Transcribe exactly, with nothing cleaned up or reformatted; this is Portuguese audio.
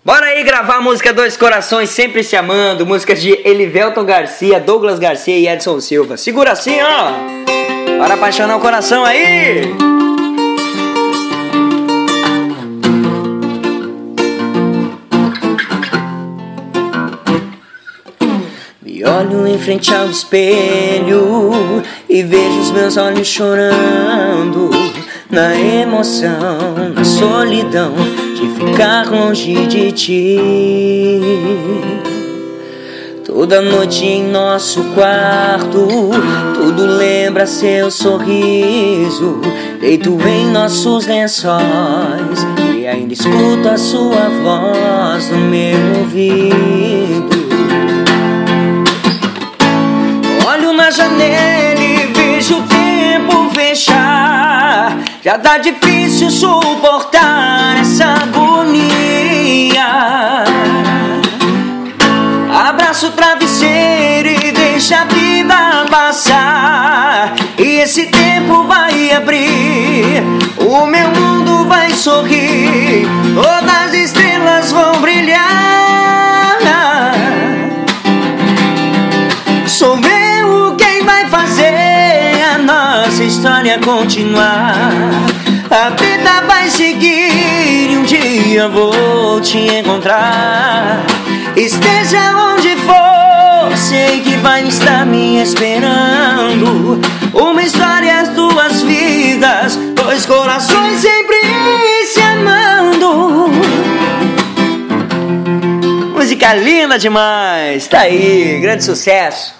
Bora aí gravar a música Dois Corações Sempre Se Amando, música de Elivelton Garcia, Douglas Garcia e Edson Silva. Segura assim, ó, para apaixonar o coração aí. Me olho em frente ao espelho e vejo os meus olhos chorando, na emoção, na solidão de ficar longe de ti. Toda noite em nosso quarto, tudo lembra seu sorriso. Deito em nossos lençóis e ainda escuto a sua voz no meu ouvido. Olho na janela e vejo o tempo fechar. Já tá difícil suportar essa agonia. Abraço o travesseiro e deixa a vida passar. E esse tempo vai abrir, o meu mundo vai sorrir, todas as estrelas vão brilhar. Sou eu quem vai fazer a nossa história continuar. A vida vai seguir e um dia vou te encontrar. Esteja onde for, sei que vai estar me esperando. Uma história, as duas vidas, dois corações sempre se amando. Música linda demais, tá aí, grande sucesso.